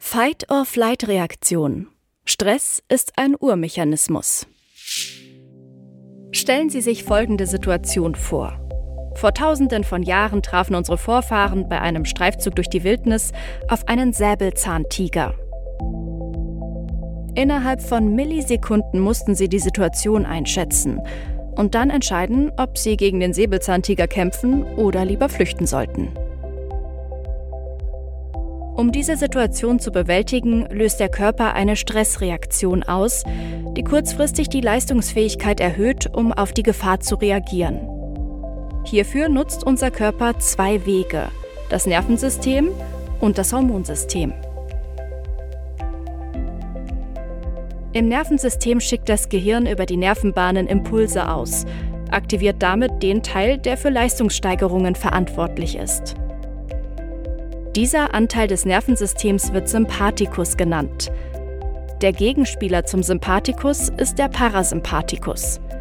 Fight-or-Flight-Reaktion. Stress ist ein Urmechanismus. Stellen Sie sich folgende Situation vor. Vor Tausenden von Jahren trafen unsere Vorfahren bei einem Streifzug durch die Wildnis auf einen Säbelzahntiger. Innerhalb von Millisekunden mussten sie die Situation einschätzen und dann entscheiden, ob sie gegen den Säbelzahntiger kämpfen oder lieber flüchten sollten. Um diese Situation zu bewältigen, löst der Körper eine Stressreaktion aus, die kurzfristig die Leistungsfähigkeit erhöht, um auf die Gefahr zu reagieren. Hierfür nutzt unser Körper zwei Wege: das Nervensystem und das Hormonsystem. Im Nervensystem schickt das Gehirn über die Nervenbahnen Impulse aus, aktiviert damit den Teil, der für Leistungssteigerungen verantwortlich ist. Dieser Anteil des Nervensystems wird Sympathikus genannt. Der Gegenspieler zum Sympathikus ist der Parasympathikus.